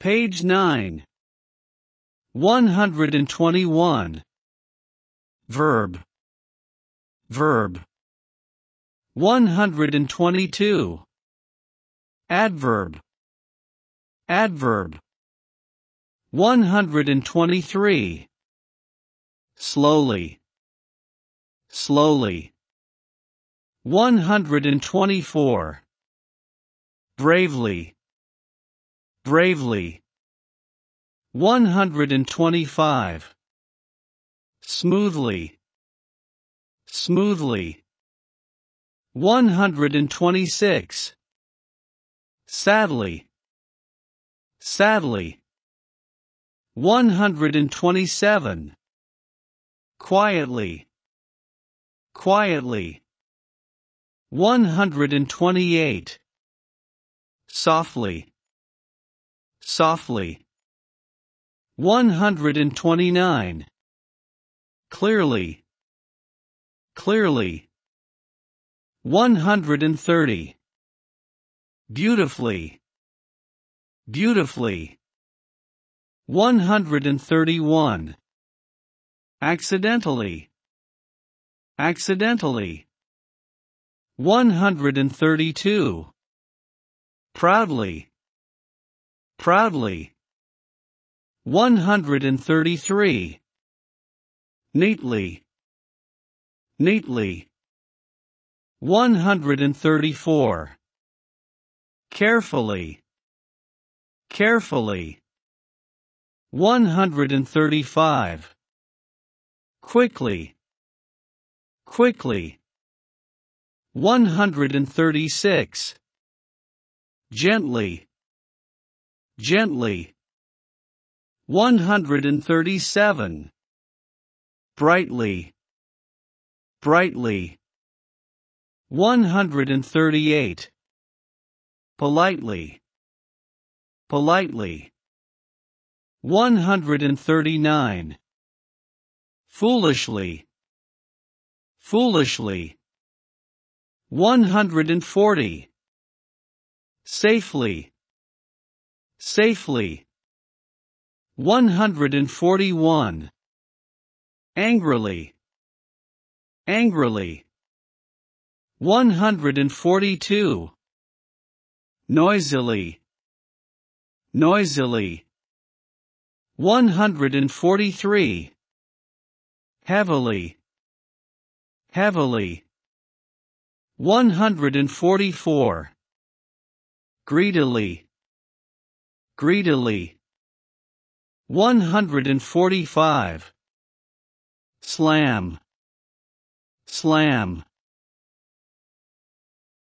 Page 9. 121. Verb. Verb. 122. Adverb. Adverb. 123. Slowly. Slowly. 124. Bravely. Bravely. 125. Smoothly. Smoothly. 126. Sadly. Sadly. 127. Quietly. Quietly. 128. Softly. Softly. 129. Clearly. Clearly. 130. Beautifully. Beautifully. 131. Accidentally. Accidentally. 132. Proudly. Proudly. 133. Neatly. Neatly. 134. Carefully. Carefully. 135. Quickly. Quickly. 136. Gently. Gently. 137. Brightly. Brightly. 138. Politely. Politely. 139. Foolishly. Foolishly. 140. Safely. Safely. 141. Angrily. Angrily. 142. Noisily. Noisily. 143. Heavily. Heavily. 144. Greedily. Greedily. 145. Slam. Slam.